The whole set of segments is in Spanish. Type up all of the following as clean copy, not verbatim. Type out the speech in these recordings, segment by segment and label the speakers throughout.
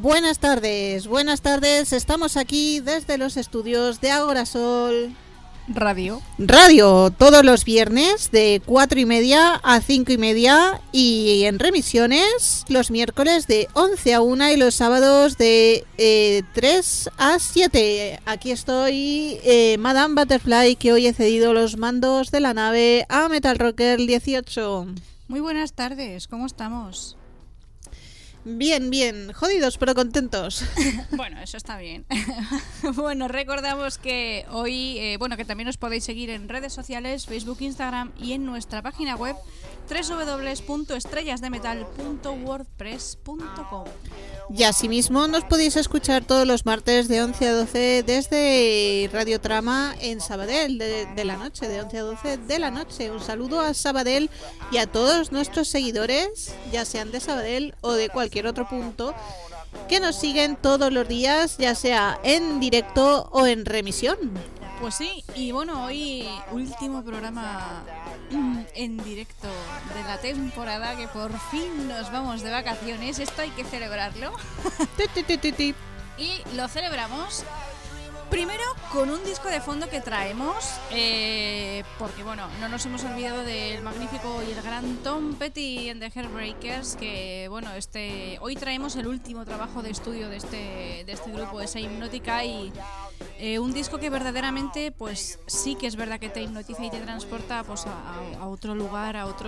Speaker 1: Buenas tardes, estamos aquí desde los estudios de Agorasol
Speaker 2: Radio,
Speaker 1: todos los viernes de 4:30 a 5:30 y en remisiones los miércoles de 11 a 1 y los sábados de 3 a 7. Aquí estoy, Madame Butterfly, que hoy he cedido los mandos de la nave a Metal Rocker 18.
Speaker 2: Muy buenas tardes, ¿cómo estamos?
Speaker 1: Bien, jodidos pero contentos.
Speaker 2: Bueno, eso está bien. Bueno, recordamos que hoy, que también os podéis seguir en redes sociales, Facebook, Instagram y en nuestra página web www.estrellasdemetal.wordpress.com.
Speaker 1: Y asimismo nos podéis escuchar todos los martes de 11 a 12 desde Radio Trama en Sabadell, de la noche, de 11 a 12 de la noche. Un saludo a Sabadell y a todos nuestros seguidores, ya sean de Sabadell o de cualquier otro punto, que nos siguen todos los días, ya sea en directo o en remisión.
Speaker 2: Pues sí, y bueno, hoy último programa en directo de la temporada, que por fin nos vamos de vacaciones. Esto hay que celebrarlo. Y lo celebramos primero con un disco de fondo que traemos, porque bueno, no nos hemos olvidado del magnífico y el gran Tom Petty and the Heartbreakers, que bueno, hoy traemos el último trabajo de estudio de este grupo, esa Hipnótica, y un disco que verdaderamente pues sí que es verdad que te hipnotiza y te transporta pues a otro lugar, a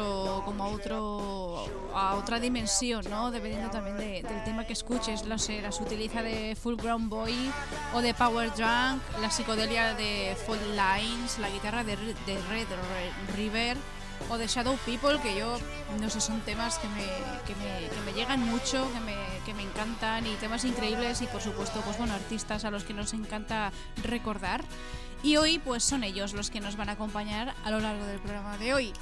Speaker 2: otra dimensión, ¿no? Dependiendo también del tema que escuches, la sutileza de Full Ground Boy o de Power Drunk, la psicodelia de Fault Lines, la guitarra de Red River o de Shadow People, que yo no sé, son temas que me llegan mucho, que me encantan, y temas increíbles, y por supuesto pues bueno, artistas a los que nos encanta recordar, y hoy pues son ellos los que nos van a acompañar a lo largo del programa de hoy.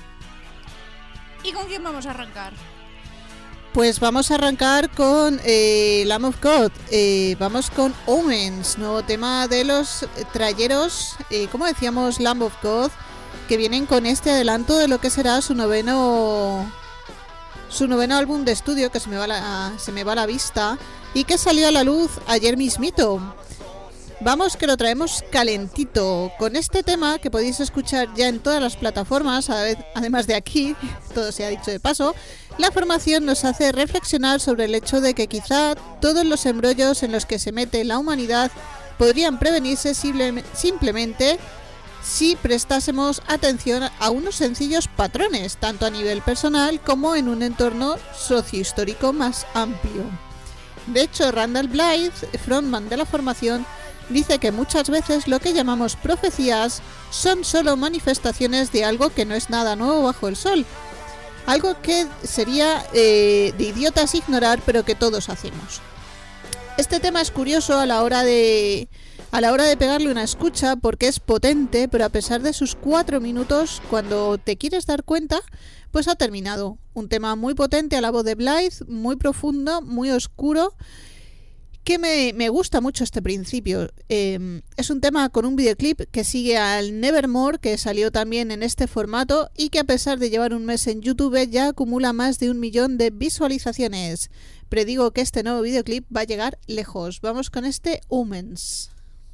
Speaker 2: ¿Y con quién vamos a arrancar?
Speaker 1: Pues vamos a arrancar con Lamb of God. Vamos con Omens, nuevo tema de los trayeros, como decíamos, Lamb of God, que vienen con este adelanto de lo que será su noveno álbum de estudio, que se me va la vista, y que salió a la luz ayer mismito. Vamos, que lo traemos calentito con este tema que podéis escuchar ya en todas las plataformas, además de aquí, todo se ha dicho de paso. La formación nos hace reflexionar sobre el hecho de que quizá todos los embrollos en los que se mete la humanidad podrían prevenirse simplemente si prestásemos atención a unos sencillos patrones, tanto a nivel personal como en un entorno sociohistórico más amplio. De hecho, Randall Blythe, frontman de la formación, dice que muchas veces lo que llamamos profecías son solo manifestaciones de algo que no es nada nuevo bajo el sol, algo que sería de idiotas ignorar, pero que todos hacemos. Este tema es curioso a la hora de pegarle una escucha, porque es potente, pero a pesar de sus 4 minutos, cuando te quieres dar cuenta, pues ha terminado. Un tema muy potente a la voz de Blythe, muy profundo, muy oscuro, que me gusta mucho este principio. Es un tema con un videoclip que sigue al Nevermore, que salió también en este formato y que, a pesar de llevar un mes en YouTube, ya acumula más de 1 millón de visualizaciones. Predigo que este nuevo videoclip va a llegar lejos. Vamos con este Omens.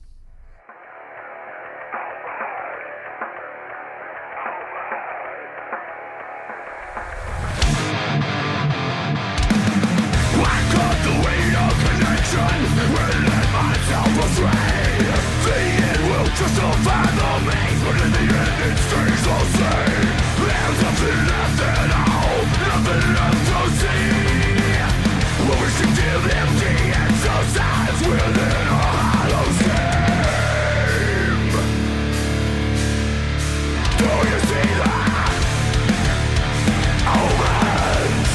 Speaker 3: Just to find the means, but in the end it stays the same. There's nothing left at all, nothing left to see. We're restricted, empty exercise within a hollow scheme. Do you see that? Omens,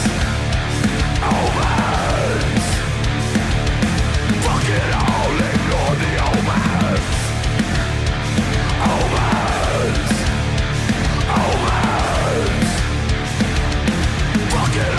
Speaker 3: omens. Fuck it all, ignore the omens. Omens, omens. Fuck it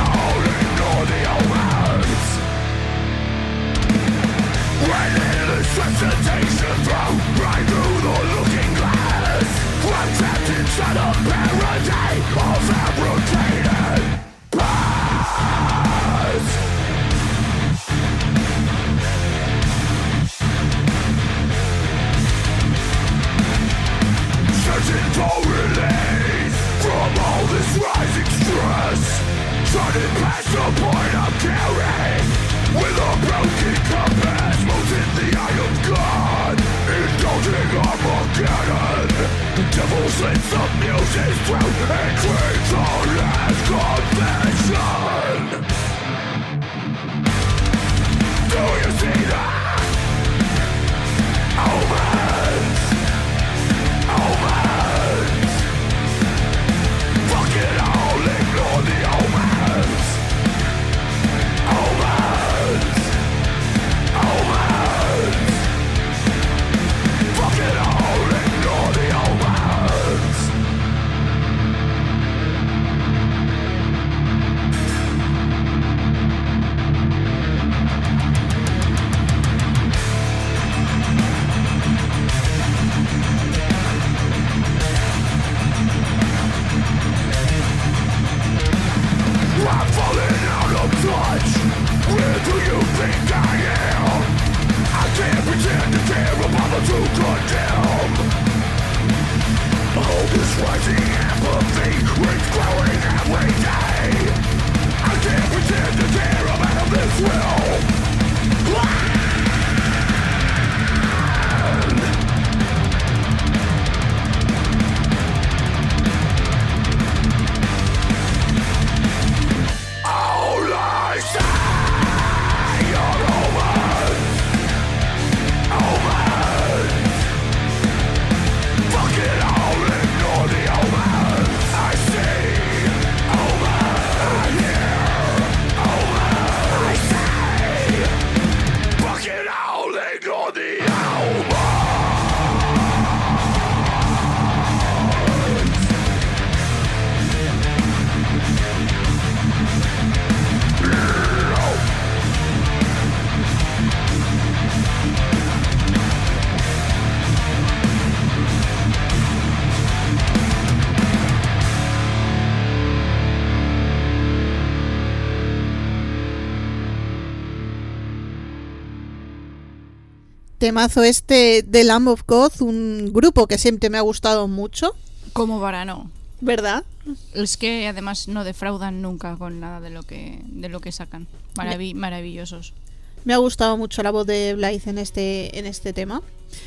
Speaker 1: Temazo este de Lamb of God, un grupo que siempre me ha gustado mucho.
Speaker 2: Como para no.
Speaker 1: ¿Verdad?
Speaker 2: Es que además no defraudan nunca con nada de lo que sacan. Maravillosos.
Speaker 1: Me ha gustado mucho la voz de Blythe en este tema.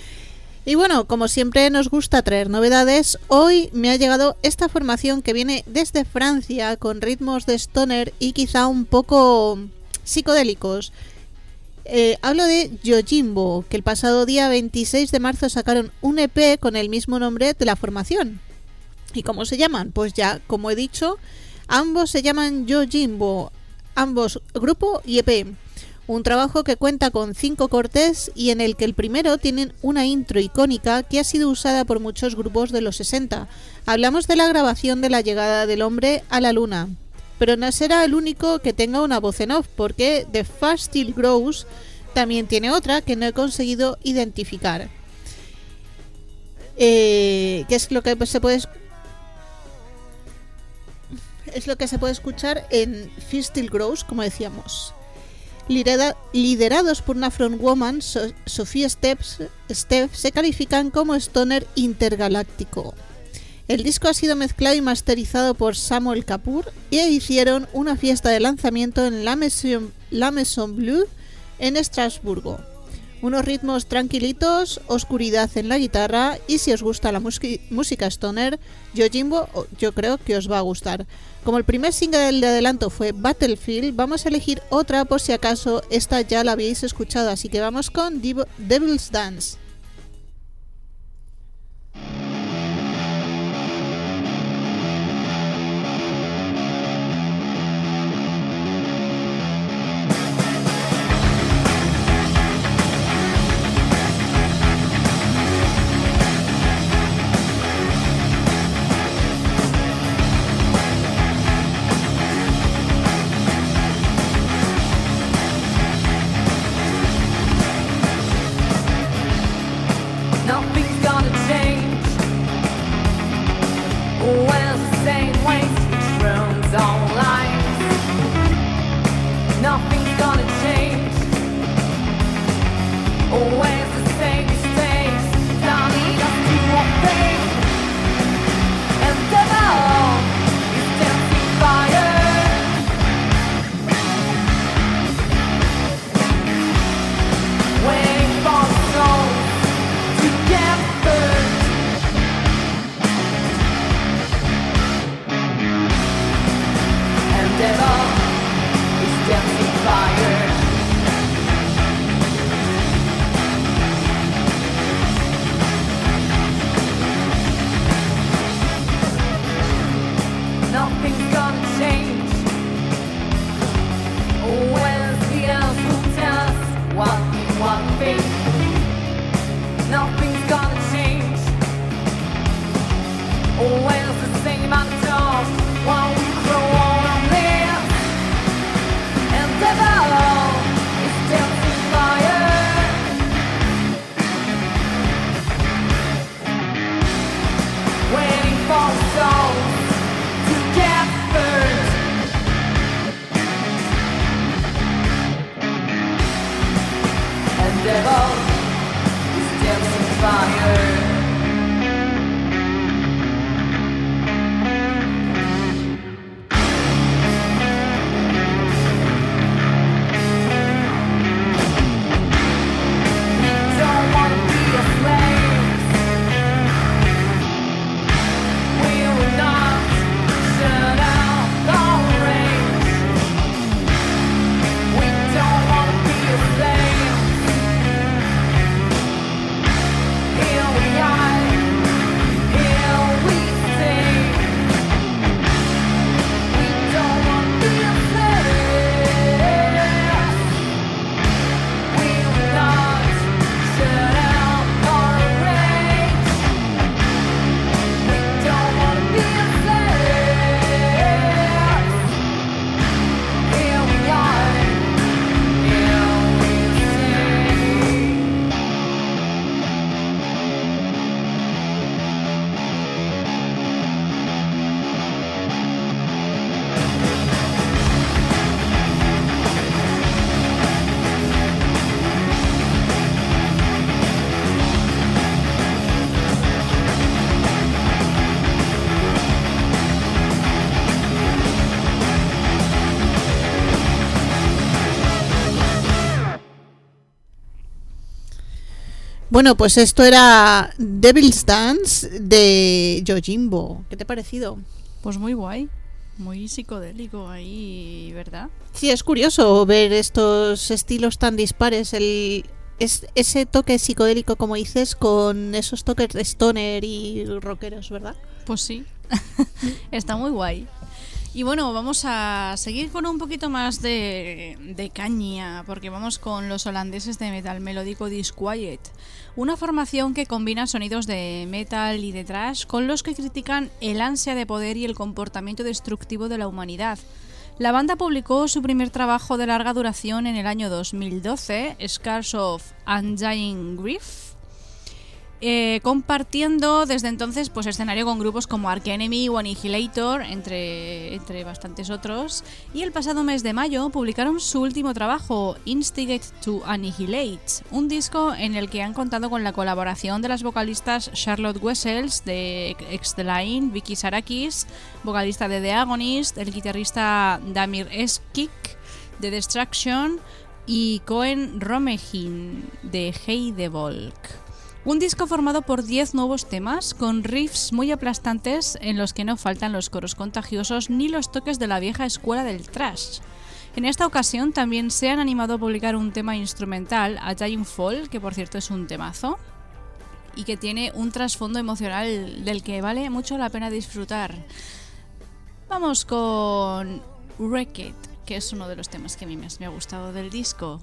Speaker 1: Y bueno, como siempre nos gusta traer novedades, hoy me ha llegado esta formación que viene desde Francia con ritmos de stoner y quizá un poco psicodélicos. Hablo de Yojimbo, que el pasado día 26 de marzo sacaron un EP con el mismo nombre de la formación. ¿Y cómo se llaman? Pues ya, como he dicho, ambos se llaman Yojimbo, ambos grupo y EP. Un trabajo que cuenta con 5 cortes y en el que el primero tiene una intro icónica que ha sido usada por muchos grupos de los 60. Hablamos de la grabación de la llegada del hombre a la luna. Pero no será el único que tenga una voz en off, porque The Fast Still Grows también tiene otra que no he conseguido identificar. Que es lo que se puede escuchar en Fast Still Grows, como decíamos. Liderados por una frontwoman, Sophie Steps, se califican como stoner intergaláctico. El disco ha sido mezclado y masterizado por Samuel Kapoor y hicieron una fiesta de lanzamiento en La Maison Bleu en Estrasburgo. Unos ritmos tranquilitos, oscuridad en la guitarra y si os gusta la música stoner, Yojimbo yo creo que os va a gustar. Como el primer single de adelanto fue Battlefield, vamos a elegir otra por si acaso esta ya la habéis escuchado, así que vamos con Devil's Dance. Bueno, pues esto era Devil's Dance de Yojimbo. ¿Qué te ha parecido?
Speaker 2: Pues muy guay, muy psicodélico ahí, ¿verdad?
Speaker 1: Sí, es curioso ver estos estilos tan dispares, ese toque psicodélico, como dices, con esos toques de stoner y rockeros, ¿verdad?
Speaker 2: Pues sí, está muy guay. Y bueno, vamos a seguir con un poquito más de caña, porque vamos con los holandeses de metal melódico Disquiet, una formación que combina sonidos de metal y de thrash con los que critican el ansia de poder y el comportamiento destructivo de la humanidad. La banda publicó su primer trabajo de larga duración en el año 2012, Scars of Undying Grief, compartiendo desde entonces pues escenario con grupos como Arch Enemy o Annihilator, entre bastantes otros, y el pasado mes de mayo publicaron su último trabajo, Instigate to Annihilate, un disco en el que han contado con la colaboración de las vocalistas Charlotte Wessels de X The Line, Vicky Sarakis, vocalista de The Agonist, el guitarrista Damir Eskik de Destruction y Cohen Romehin de Hey the Volk. Un disco formado por 10 nuevos temas, con riffs muy aplastantes en los que no faltan los coros contagiosos ni los toques de la vieja escuela del thrash. En esta ocasión también se han animado a publicar un tema instrumental, A Dying Fall, que por cierto es un temazo, y que tiene un trasfondo emocional del que vale mucho la pena disfrutar. Vamos con Wreck It, que es uno de los temas que a mí más me ha gustado del disco.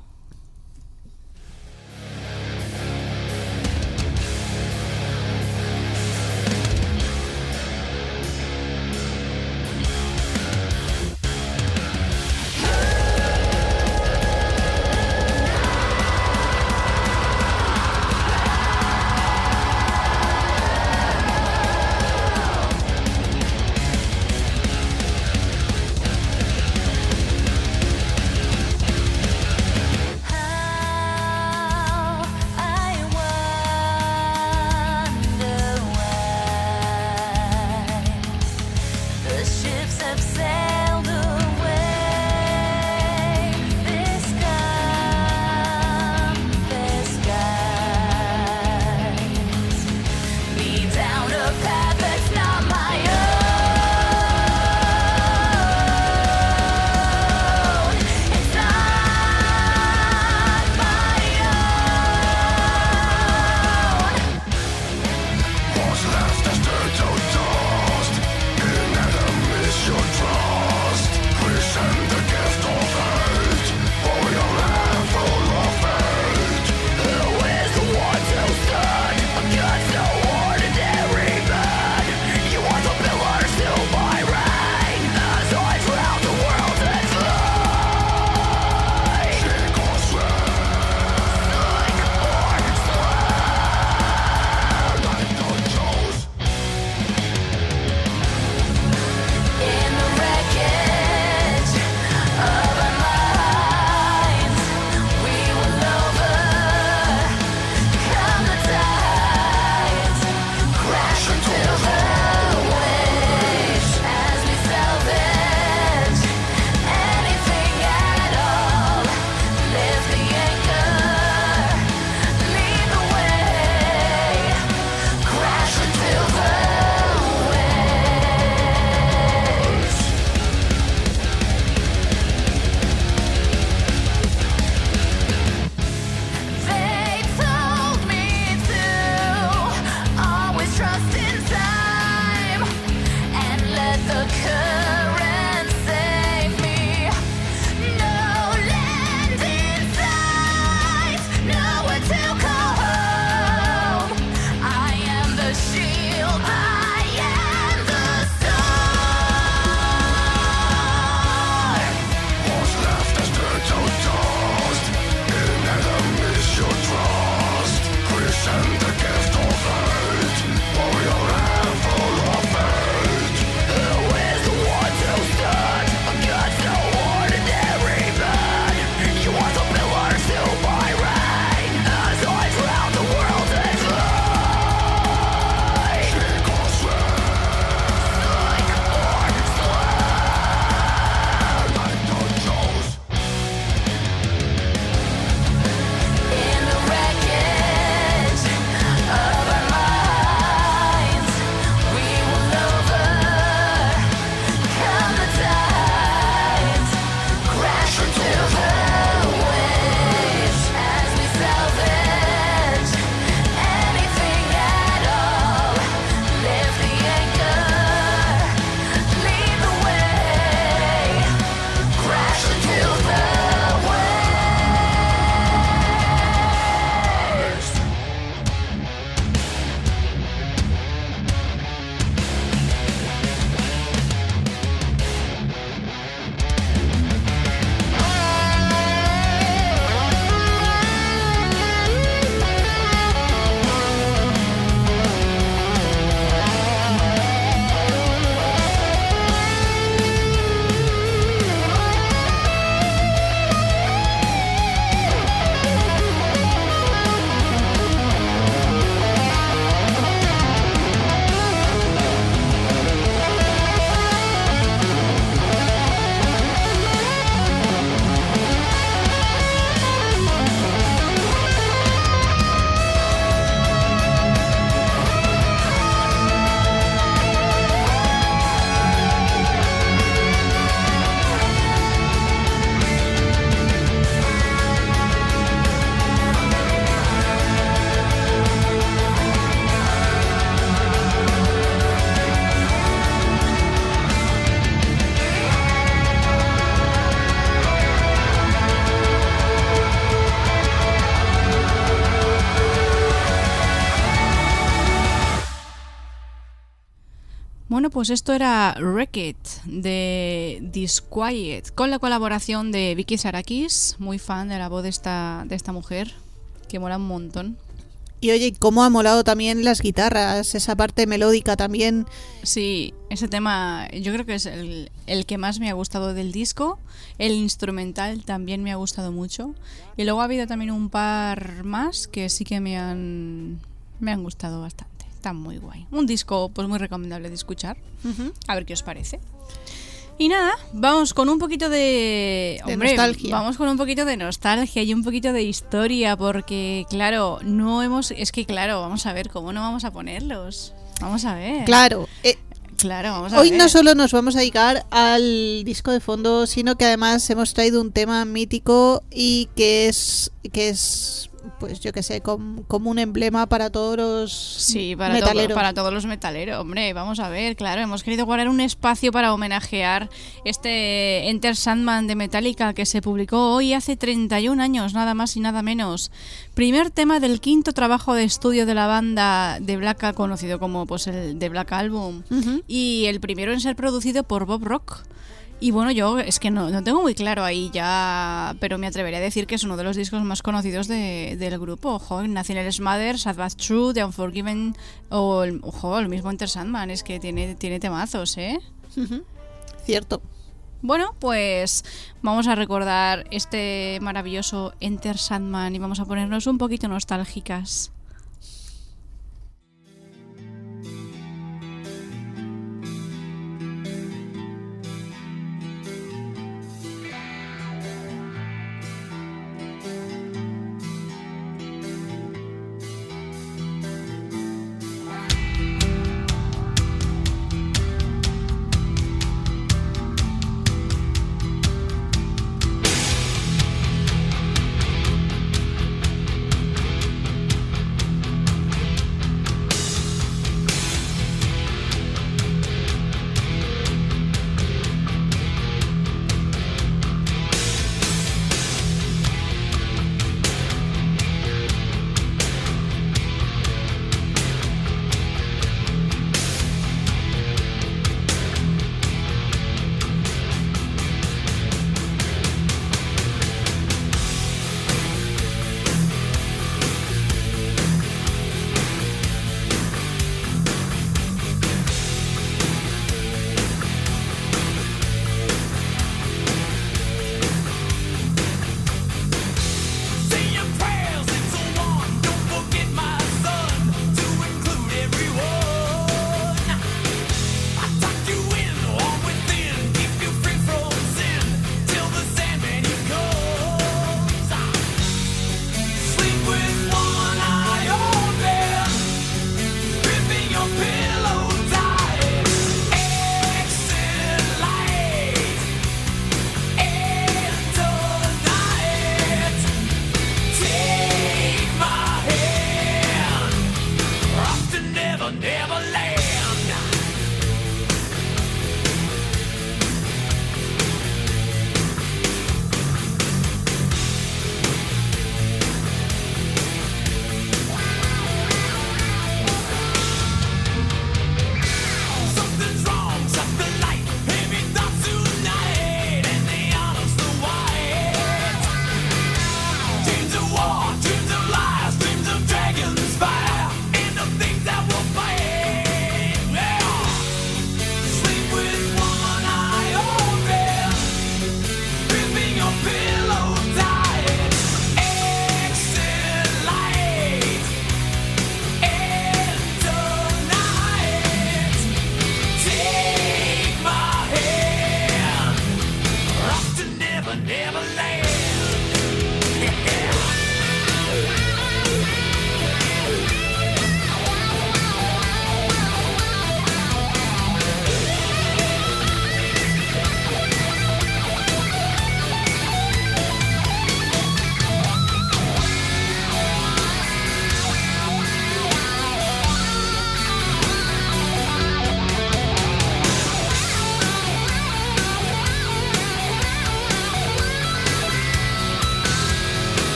Speaker 2: Bueno, pues esto era Wreck It de Disquiet, con la colaboración de Vicky Sarakis, muy fan de la voz de esta mujer, que mola un montón.
Speaker 1: Y oye, cómo ha molado también las guitarras, esa parte melódica también.
Speaker 2: Sí, ese tema yo creo que es el que más me ha gustado del disco. El instrumental también me ha gustado mucho. Y luego ha habido también un par más que sí que me han gustado bastante. Está muy guay. Un disco pues muy recomendable de escuchar. A ver qué os parece. Y nada, vamos con un poquito de
Speaker 1: nostalgia.
Speaker 2: Vamos con un poquito de nostalgia y un poquito de historia, porque claro, vamos a ver cómo no vamos a ponerlos. Vamos a ver.
Speaker 1: Claro.
Speaker 2: Claro, vamos a
Speaker 1: Hoy
Speaker 2: ver.
Speaker 1: no solo nos vamos a dedicar al disco de fondo, sino que además hemos traído un tema mítico y que es pues yo que sé, como un emblema para todos los metaleros.
Speaker 2: Para todos los metaleros, hombre, vamos a ver, claro, hemos querido guardar un espacio para homenajear este Enter Sandman de Metallica que se publicó hoy hace 31 años, nada más y nada menos. Primer tema del quinto trabajo de estudio de la banda de Black, conocido como pues el The Black Album, y el primero en ser producido por Bob Rock. Y bueno, yo es que no tengo muy claro ahí ya, pero me atrevería a decir que es uno de los discos más conocidos del grupo. Ojo, Nathaniel Smother, Sad But True, The Unforgiven o el mismo Enter Sandman, es que tiene temazos, ¿eh?
Speaker 1: Cierto.
Speaker 2: Bueno, pues vamos a recordar este maravilloso Enter Sandman y vamos a ponernos un poquito nostálgicas.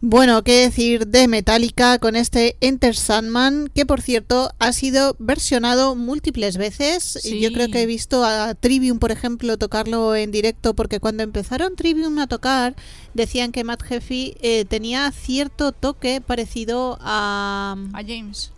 Speaker 1: Bueno, qué decir de Metallica con este Enter Sandman, que por cierto ha sido versionado múltiples veces.
Speaker 2: Sí.
Speaker 1: Yo creo que he visto a Trivium, por ejemplo, tocarlo en directo, porque cuando empezaron Trivium a tocar decían que Matt Heafy tenía cierto toque parecido a
Speaker 2: James.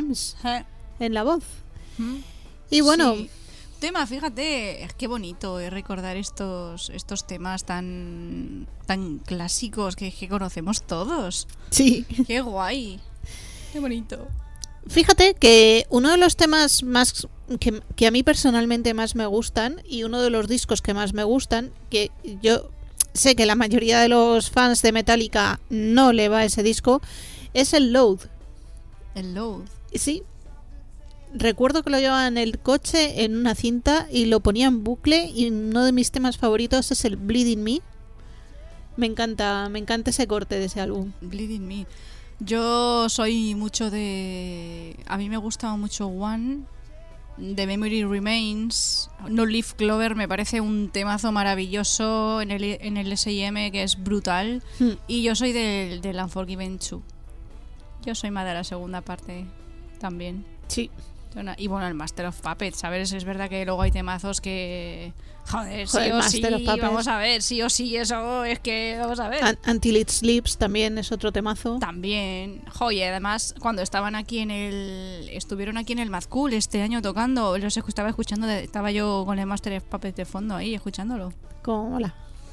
Speaker 1: En la voz.
Speaker 2: ¿Mm?
Speaker 1: Y bueno...
Speaker 2: Sí. Tema, fíjate, qué bonito recordar estos temas tan clásicos que conocemos todos.
Speaker 1: Sí.
Speaker 2: Qué guay. Qué bonito.
Speaker 1: Fíjate que uno de los temas más que a mí personalmente más me gustan, y uno de los discos que más me gustan, que yo sé que la mayoría de los fans de Metallica no le va a ese disco, es el Load.
Speaker 2: El Load.
Speaker 1: Sí. Recuerdo que lo llevaba en el coche en una cinta y lo ponía en bucle, y uno de mis temas favoritos es el Bleeding Me. Me encanta ese corte de ese álbum.
Speaker 2: Bleeding Me. Yo soy mucho de... A mí me gustaba mucho One, The Memory Remains. No Leaf Clover me parece un temazo maravilloso en el S&M, que es brutal. Y yo soy del Unforgiven 2. Yo soy más de la segunda parte también.
Speaker 1: Sí.
Speaker 2: Y bueno, el Master of Puppets, ¿sabes? Es verdad que luego hay temazos que... Joder, sí o sí,
Speaker 1: Master of Puppets.
Speaker 2: vamos a ver, sí o sí, eso es que... Vamos a ver.
Speaker 1: Until It Sleeps también es otro temazo.
Speaker 2: También. Joder, además, cuando estaban aquí estuvieron aquí en el Mad Cool este año tocando, los estaba escuchando, estaba yo con el Master of Puppets de fondo ahí, escuchándolo.
Speaker 1: Como mola.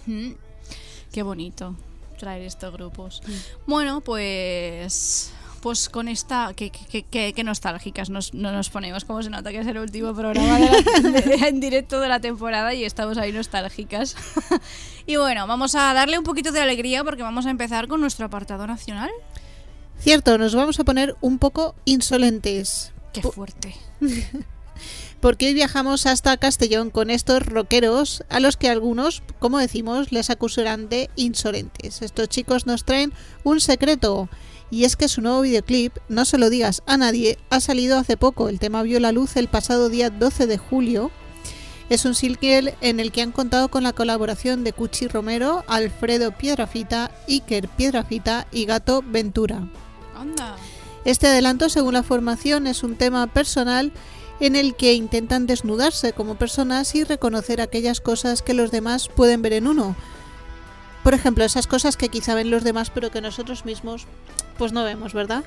Speaker 2: Qué bonito traer estos grupos. Bueno, pues con esta... Qué nostálgicas no nos ponemos, como se nota que es el último programa en directo de la temporada y estamos ahí nostálgicas. Y bueno, vamos a darle un poquito de alegría porque vamos a empezar con nuestro apartado nacional.
Speaker 1: Cierto, nos vamos a poner un poco insolentes.
Speaker 2: ¡Qué fuerte!
Speaker 1: Porque hoy viajamos hasta Castellón con estos rockeros a los que algunos, como decimos, les acusarán de insolentes. Estos chicos nos traen un secreto, y es que su nuevo videoclip, No se lo digas a nadie, ha salido hace poco. El tema vio la luz el pasado día 12 de julio. Es un single en el que han contado con la colaboración de Cuchi Romero, Alfredo Piedrafita, Iker Piedrafita y Gato Ventura.
Speaker 2: ¡Anda!
Speaker 1: Este adelanto, según la formación, es un tema personal en el que intentan desnudarse como personas y reconocer aquellas cosas que los demás pueden ver en uno. Por ejemplo, esas cosas que quizá ven los demás pero que nosotros mismos pues no vemos, ¿verdad?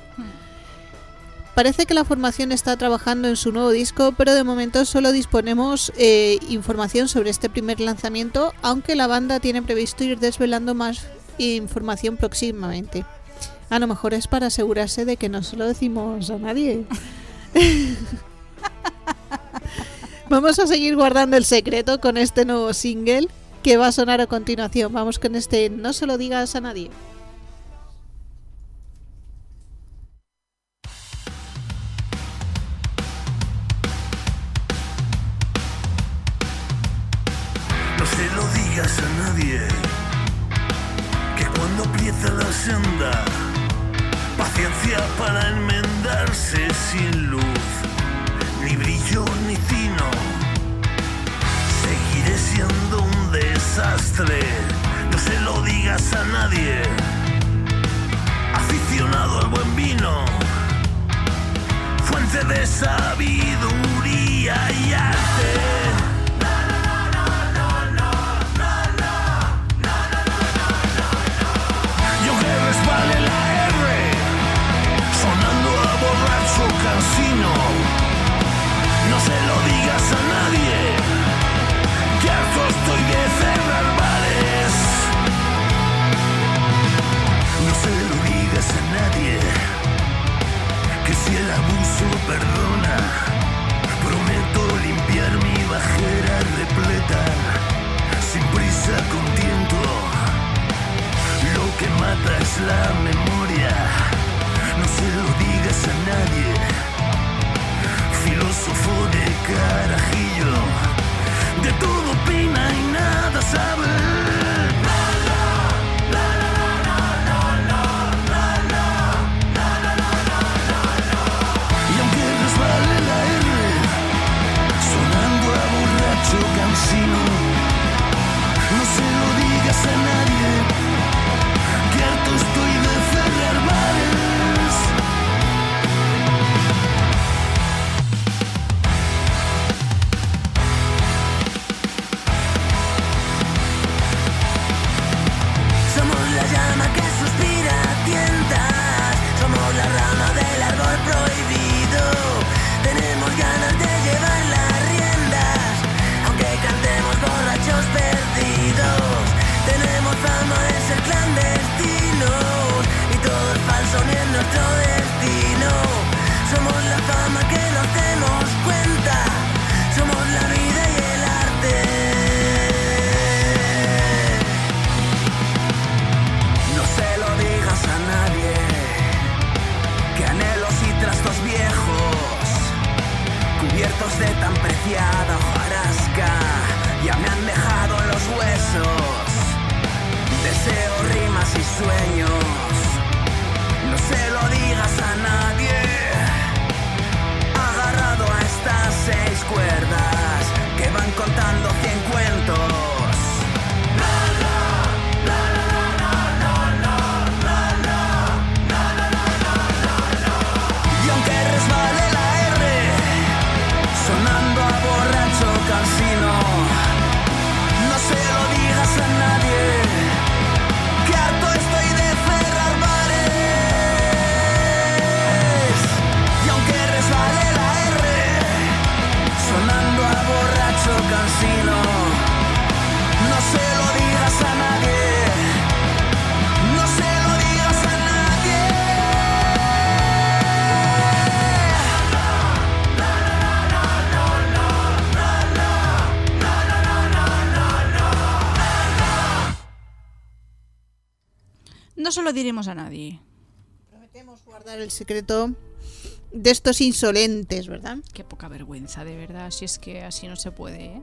Speaker 1: Parece que la formación está trabajando en su nuevo disco, pero de momento solo disponemos información sobre este primer lanzamiento, aunque la banda tiene previsto ir desvelando más información próximamente. A lo mejor es para asegurarse de que no se lo decimos a nadie. Vamos a seguir guardando el secreto con este nuevo single que va a sonar a continuación. Vamos con este No se lo digas a nadie.
Speaker 3: No se lo digas a nadie, que cuando empieza la senda, paciencia para enmendarse sin luz, ni brillo ni tino, seguiré siendo un desastre. No se lo digas a nadie, aficionado al buen vino, fuente de sabiduría y arte. Vale la R, sonando a borracho cansino. No se lo digas a nadie, que harto estoy de cerrar bares. No se lo digas a nadie, que si el abuso perdona, prometo limpiar mi bajera repleta, sin prisa, con tiento. Lo que mata es la memoria, no se lo digas a nadie. Filósofo de carajillo, de todo opina y nada sabe. Y aunque resbale la R, sonando a borracho cansino, no se lo digas a nadie. Harto estoy de
Speaker 4: nuestro destino. Somos la fama que nos demos cuenta. Somos la vida y el arte. No se lo digas a nadie, que anhelos y trastos viejos, cubiertos de tan preciada hojarasca, ya me han dejado en los huesos. Deseo, rimas y sueños, no se lo digas a nadie. Agarrado a estas 6 cuerdas que van contando 100 cuentos. Y aunque resbale la R, sonando a borracho cansino, no se lo digas a nadie, que harto estoy de cerrar bares. Y aunque resbale la R, sonando a borracho cansino, no se lo digas a nadie, no se lo digas a nadie.
Speaker 2: No se lo diremos a nadie.
Speaker 1: Prometemos guardar el secreto de estos insolentes, ¿verdad?
Speaker 2: Qué poca vergüenza, de verdad. Si es que así no se puede, ¿eh?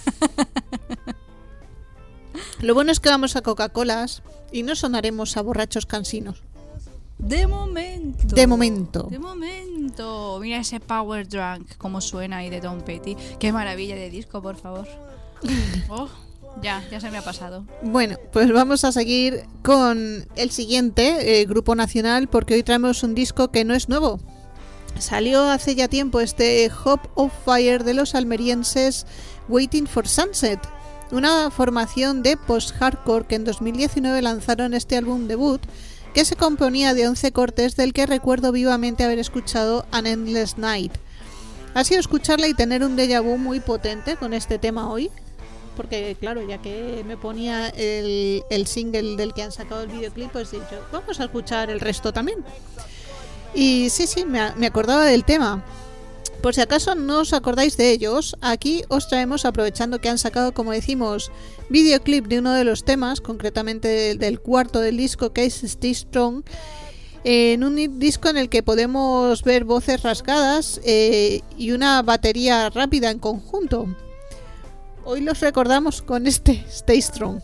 Speaker 1: Lo bueno es que vamos a Coca-Colas y no sonaremos a borrachos cansinos.
Speaker 2: De momento.
Speaker 1: De momento.
Speaker 2: De momento. Mira ese Power Drunk, cómo suena ahí de Tom Petty. Qué maravilla de disco, por favor. Oh, ya se me ha pasado.
Speaker 1: Bueno, pues vamos a seguir con el siguiente grupo nacional, porque hoy traemos un disco que no es nuevo. Salió hace ya tiempo este Hope of Fire de los almerienses Waiting for Sunset, una formación de post-hardcore que en 2019 lanzaron este álbum debut, que se componía de 11 cortes, del que recuerdo vivamente haber escuchado An Endless Night. Ha sido escucharla y tener un déjà vu muy potente con este tema hoy, porque claro, ya que me ponía el single del que han sacado el videoclip, pues he dicho, vamos a escuchar el resto también. Y sí, me acordaba del tema. Por si acaso no os acordáis de ellos, aquí os traemos, aprovechando que han sacado, como decimos, videoclip de uno de los temas, concretamente del cuarto del disco, que es Stay Strong, en un disco en el que podemos ver voces rasgadas y una batería rápida en conjunto. Hoy los recordamos con este Stay Strong.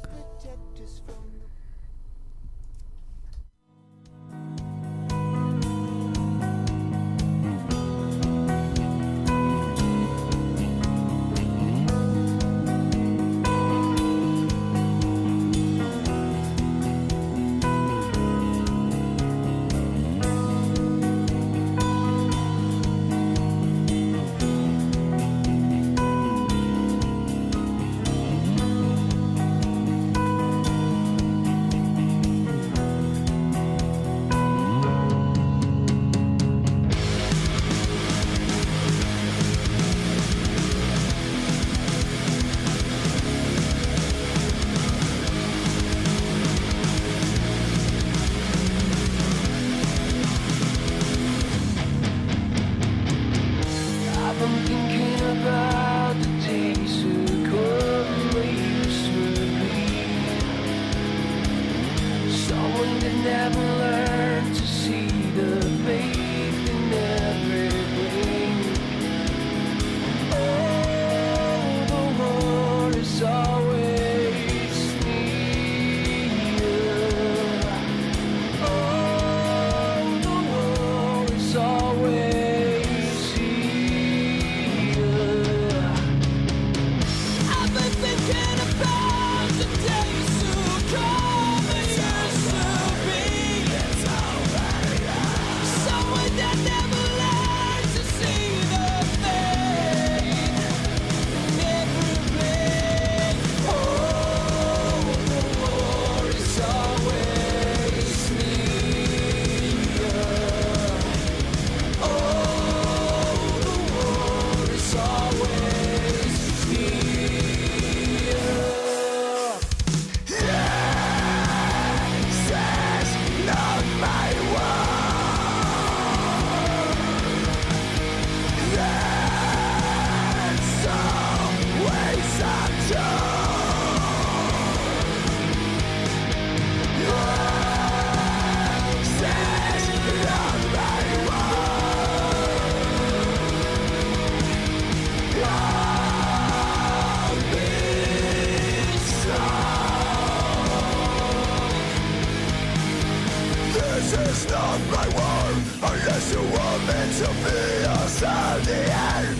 Speaker 3: stop my war unless you want me to be yourself the end.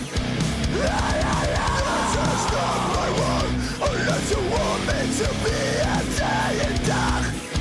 Speaker 3: Let's stop my war unless you want me to be a dying dog.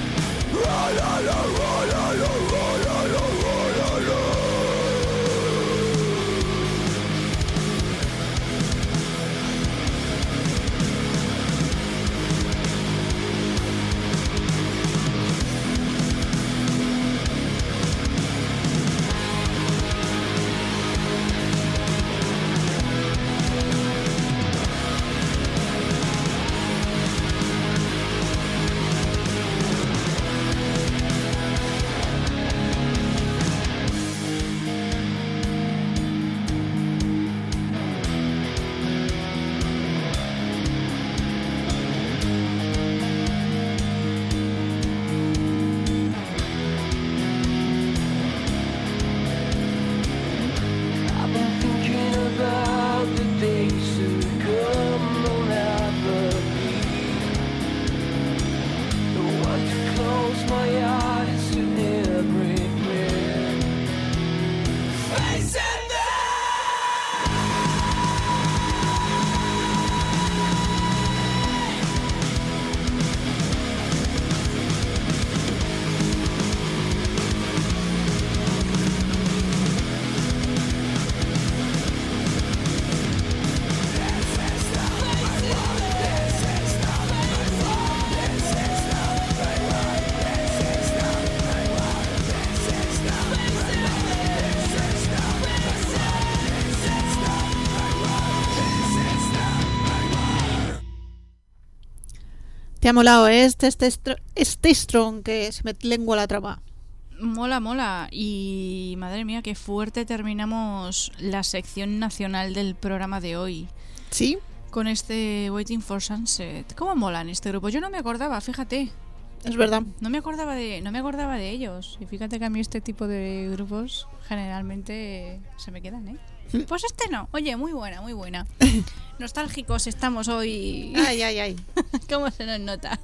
Speaker 1: Te ha molado, ¿eh? Stay Strong, que se me lengua la traba.
Speaker 2: Mola, mola. Y madre mía, qué fuerte terminamos la sección nacional del programa de hoy.
Speaker 1: ¿Sí?
Speaker 2: Con este Waiting for Sunset. ¿Cómo molan este grupo? Yo no me acordaba, fíjate.
Speaker 1: Es verdad.
Speaker 2: No me acordaba de ellos. Y fíjate que a mí este tipo de grupos generalmente se me quedan, ¿eh? Pues este no. Oye, muy buena, muy buena. Nostálgicos estamos hoy.
Speaker 1: Ay, ay, ay.
Speaker 2: ¿Cómo se nos nota?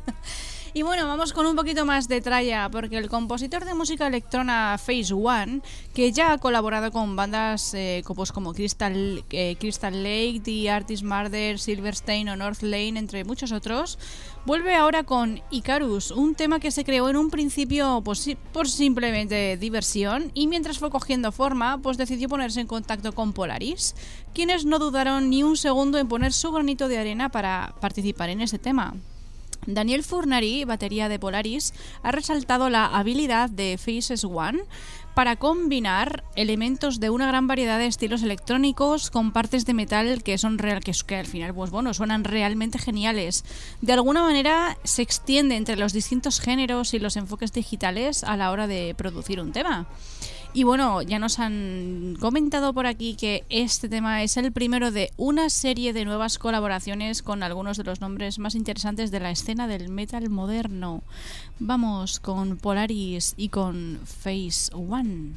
Speaker 2: Y bueno, vamos con un poquito más de tralla, porque el compositor de música electrónica Phase One, que ya ha colaborado con bandas pues como Crystal Lake, The Artist Murder, Silverstein o North Lane, entre muchos otros, vuelve ahora con Icarus, un tema que se creó en un principio pues, por simplemente diversión, y mientras fue cogiendo forma, pues decidió ponerse en contacto con Polaris, quienes no dudaron ni un segundo en poner su granito de arena para participar en ese tema. Daniel Furnari, batería de Polaris, ha resaltado la habilidad de Phase One para combinar elementos de una gran variedad de estilos electrónicos con partes de metal que son que al final pues bueno, suenan realmente geniales. De alguna manera se extiende entre los distintos géneros y los enfoques digitales a la hora de producir un tema. Y bueno, ya nos han comentado por aquí que este tema es el primero de una serie de nuevas colaboraciones con algunos de los nombres más interesantes de la escena del metal moderno. Vamos con Polaris y con Phase One.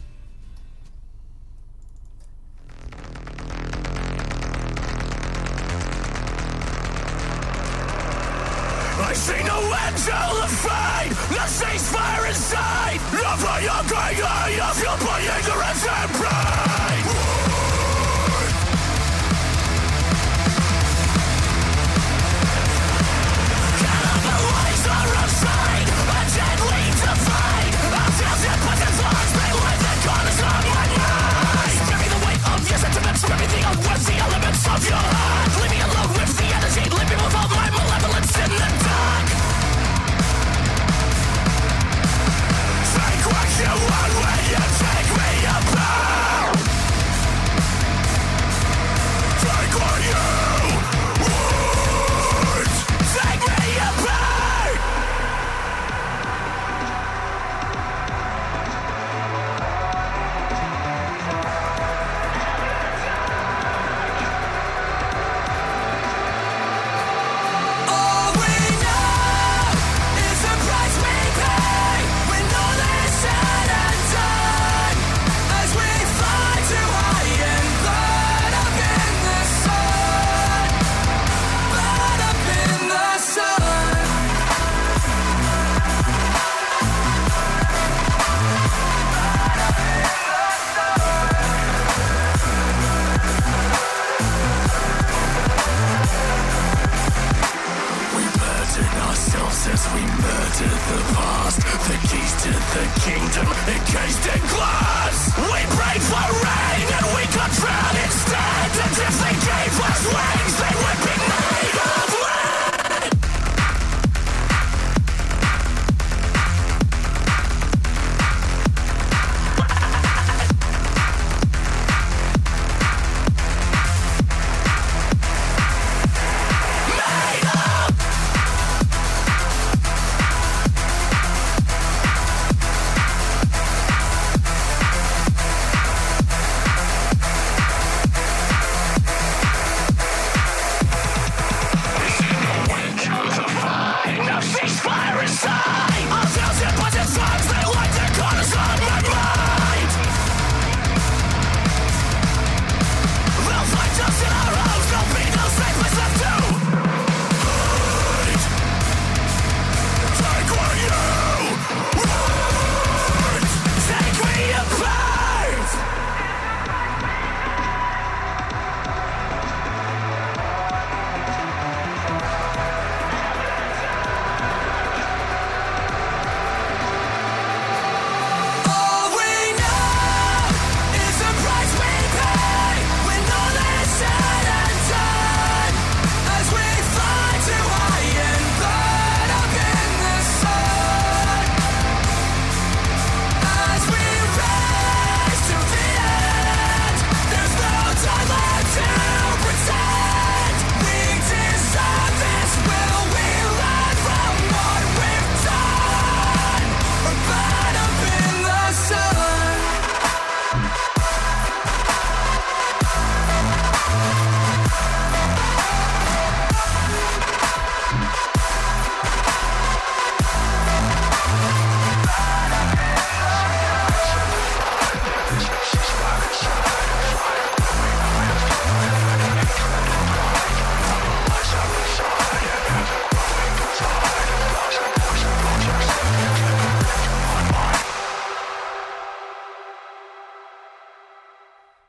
Speaker 3: I see no end to the fight. The ceasefire inside. Love for your great eye. I feel my ignorance and pride. Cannibalize are outside. A deadly divide. I feel the butterflies. They light the corners of my mind. Spare me the weight of your sentiments. Spare me the unworthy elements of your heart. Leave me alone with the energy. Leave me with all my malevolence in the dark. Take what you want when you take me apart.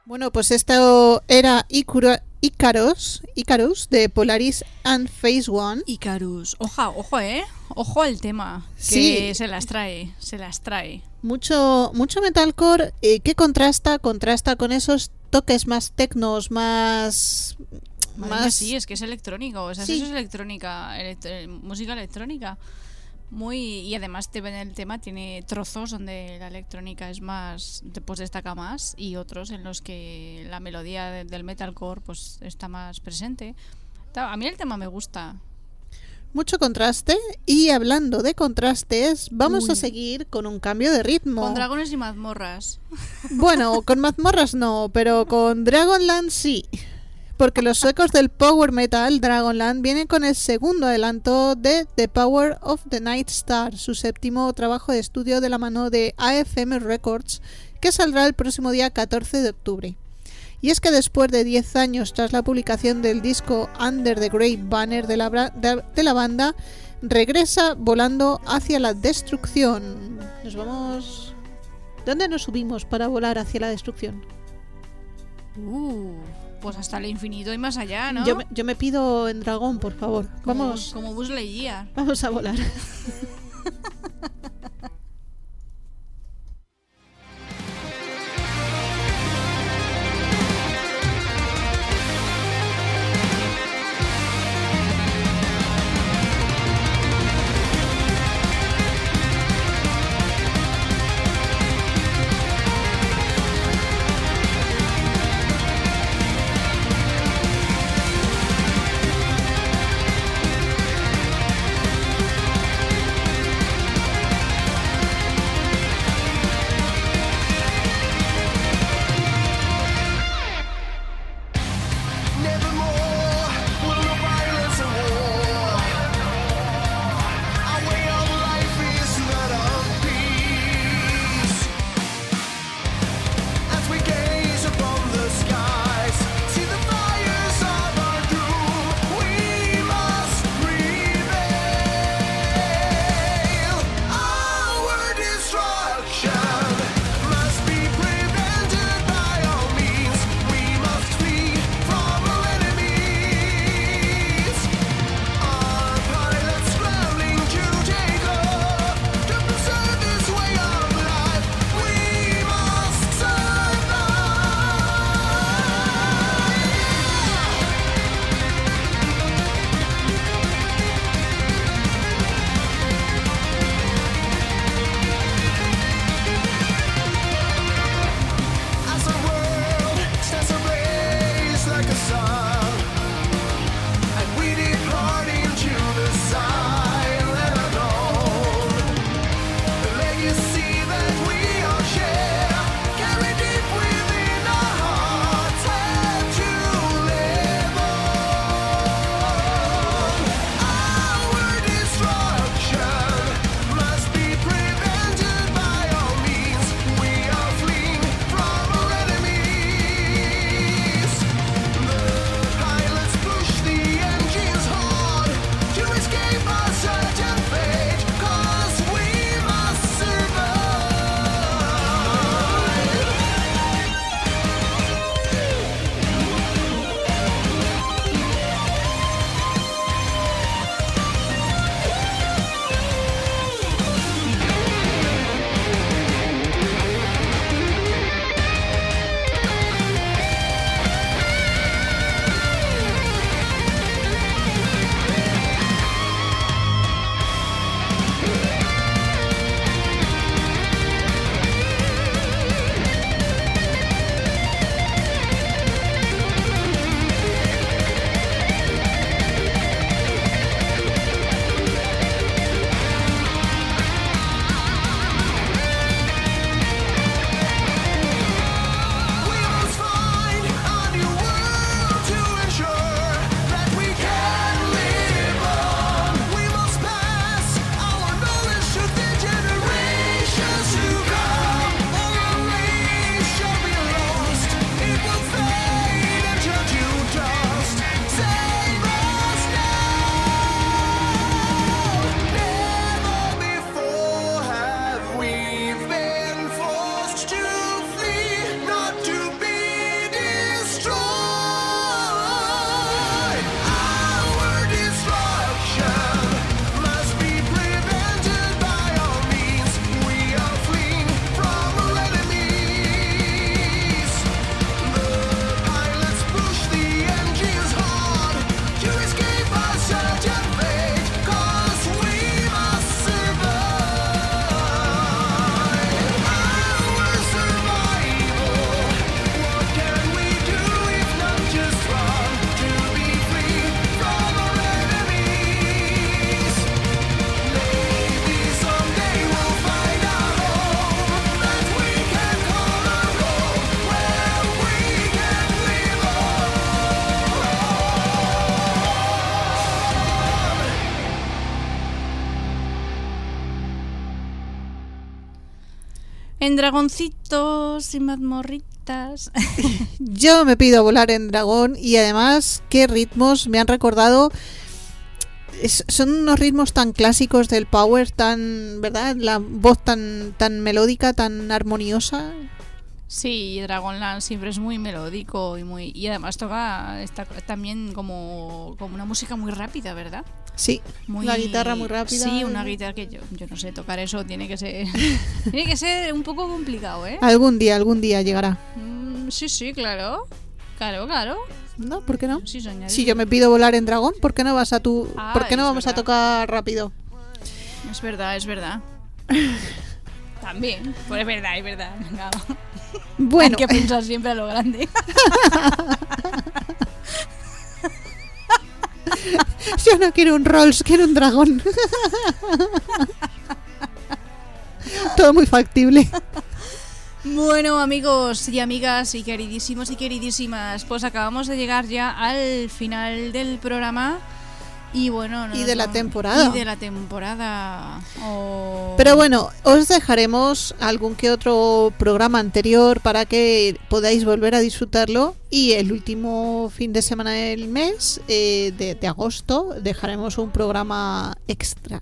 Speaker 1: Bueno, pues esto era Icarus de Polaris and Phase One.
Speaker 2: Icarus. Ojo, ojo al tema.
Speaker 1: Sí.
Speaker 2: Que se las trae.
Speaker 1: Mucho metalcore que contrasta con esos toques más tecnos, más...
Speaker 2: Sí, es que es electrónico. O sea,
Speaker 1: Sí.
Speaker 2: eso es electrónica, música electrónica. Y además en el tema tiene trozos donde la electrónica es más, pues destaca más, y otros en los que la melodía del metalcore pues está más presente. A mí el tema me gusta.
Speaker 1: Mucho contraste. Y hablando de contrastes, vamos a seguir con un cambio de ritmo.
Speaker 2: Con dragones y mazmorras.
Speaker 1: Bueno, con mazmorras no, pero con Dragonland sí. Porque los suecos del power metal Dragonland vienen con el segundo adelanto de The Power of the Night Star, su séptimo trabajo de estudio de la mano de AFM Records, que saldrá el próximo día 14 de octubre. Y es que después de 10 años tras la publicación del disco Under the Great Banner de la banda, regresa volando hacia la destrucción. Nos vamos... ¿Dónde nos subimos para volar hacia la destrucción?
Speaker 2: Pues hasta el infinito y más allá, ¿no?
Speaker 1: Yo me pido en dragón, por favor. Vamos.
Speaker 2: Como Buzz Lightyear.
Speaker 1: Vamos a volar.
Speaker 2: En dragoncitos y mazmorritas.
Speaker 1: Yo me pido volar en dragón y además qué ritmos me han recordado. Son unos ritmos tan clásicos del power, tan, ¿verdad? La voz tan melódica, tan armoniosa.
Speaker 2: Sí, Dragonlance siempre es muy melódico y además toca también como una música muy rápida, ¿verdad?
Speaker 1: Sí, la guitarra muy rápida.
Speaker 2: Sí, una guitarra que yo no sé tocar eso, tiene que ser un poco complicado, ¿eh?
Speaker 1: Algún día llegará.
Speaker 2: Sí, claro.
Speaker 1: No, ¿por qué no?
Speaker 2: Sí, señor.
Speaker 1: Si yo me pido volar en dragón, ¿por qué no vas a ¿por qué no vamos a tocar rápido?
Speaker 2: Es verdad. También, pues es verdad. Venga.
Speaker 1: Bueno.
Speaker 2: Hay que pensar siempre a lo grande.
Speaker 1: Yo no quiero un Rolls, quiero un dragón. Todo muy factible.
Speaker 2: Bueno, amigos y amigas y queridísimos y queridísimas, pues acabamos de llegar ya al final del programa. Y bueno,
Speaker 1: y de la temporada. Pero bueno, os dejaremos algún que otro programa anterior para que podáis volver a disfrutarlo. Y el último fin de semana del mes de agosto dejaremos un programa extra.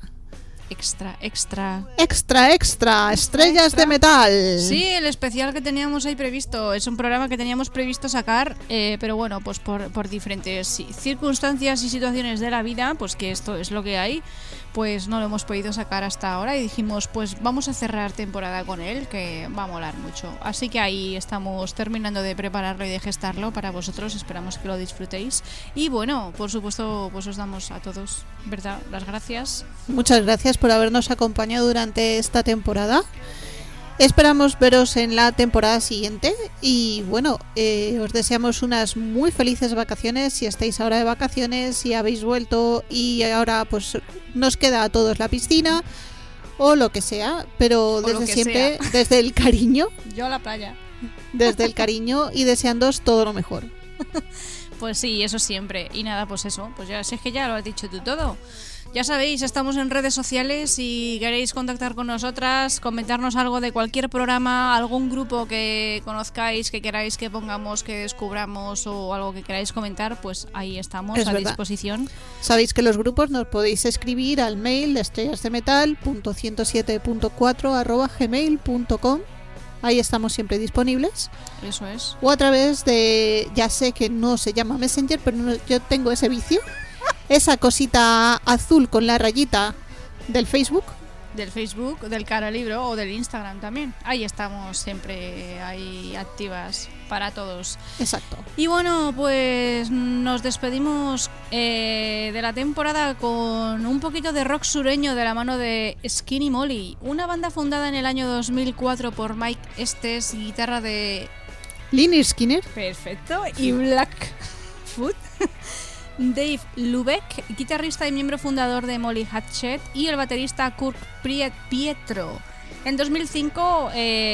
Speaker 1: Estrellas de metal.
Speaker 2: Sí, el especial que teníamos ahí previsto. Es un programa que teníamos previsto sacar, pero bueno, pues por diferentes circunstancias y situaciones de la vida, pues que esto es lo que hay, pues no lo hemos podido sacar hasta ahora y dijimos, pues vamos a cerrar temporada con él, que va a molar mucho. Así que ahí estamos terminando de prepararlo y de gestarlo para vosotros, esperamos que lo disfrutéis. Y bueno, por supuesto, pues os damos a todos, ¿verdad?, las gracias.
Speaker 1: Muchas gracias por habernos acompañado durante esta temporada. Esperamos veros en la temporada siguiente y bueno, os deseamos unas muy felices vacaciones si estáis ahora de vacaciones, si habéis vuelto y ahora pues nos queda a todos la piscina o lo que sea, pero desde siempre, desde el cariño.
Speaker 2: Yo a la playa.
Speaker 1: Desde el cariño y deseándoos todo lo mejor.
Speaker 2: Pues sí, eso siempre. Y nada, pues eso, pues ya, si es que ya lo has dicho tú todo. Ya sabéis, estamos en redes sociales. Si queréis contactar con nosotras, comentarnos algo de cualquier programa, algún grupo que conozcáis, que queráis que pongamos, que descubramos o algo que queráis comentar, pues ahí estamos a disposición.
Speaker 1: Sabéis que los grupos nos podéis escribir al mail de estrellasdemetal.107.4@gmail.com. Ahí estamos siempre disponibles.
Speaker 2: Eso es.
Speaker 1: O a través de, ya sé que no se llama Messenger, pero yo tengo ese vicio. Esa cosita azul con la rayita del Facebook.
Speaker 2: Del Cara Libro o del Instagram también. Ahí estamos siempre ahí activas para todos.
Speaker 1: Exacto.
Speaker 2: Y bueno, pues nos despedimos de la temporada con un poquito de rock sureño de la mano de Skinny Molly, una banda fundada en el año 2004 por Mike Estes, guitarra de
Speaker 1: Lynyrd Skynyrd.
Speaker 2: Perfecto. Y Blackfoot. Dave Lubeck, guitarrista y miembro fundador de Molly Hatchet, y el baterista Kurt Pietro. En 2005,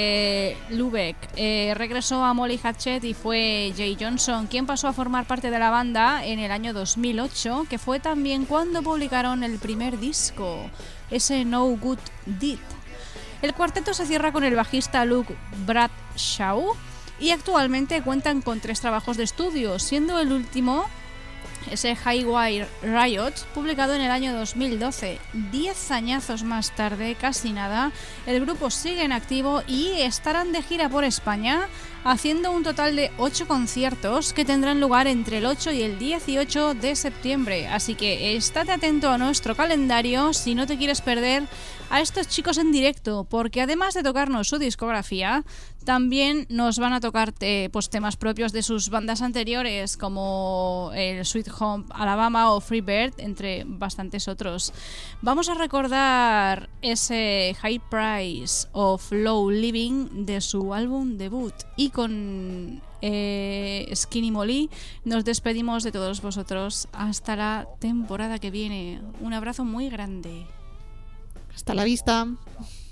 Speaker 2: Lubeck regresó a Molly Hatchet y fue Jay Johnson quien pasó a formar parte de la banda en el año 2008, que fue también cuando publicaron el primer disco, ese No Good Deed. El cuarteto se cierra con el bajista Luke Bradshaw y actualmente cuentan con 3 trabajos de estudio, siendo el último ese Highwire Riot, publicado en el año 2012. 10 añazos más tarde, casi nada, el grupo sigue en activo y estarán de gira por España, haciendo un total de 8 conciertos que tendrán lugar entre el 8 y el 18 de septiembre. Así que estate atento a nuestro calendario si no te quieres perder a estos chicos en directo, porque además de tocarnos su discografía, también nos van a tocar pues temas propios de sus bandas anteriores, como el Sweet Home Alabama o Free Bird, entre bastantes otros. Vamos a recordar ese High Price of Low Living de su álbum debut. Y con Skinny Molly nos despedimos de todos vosotros hasta la temporada que viene. Un abrazo muy grande.
Speaker 1: Hasta la vista.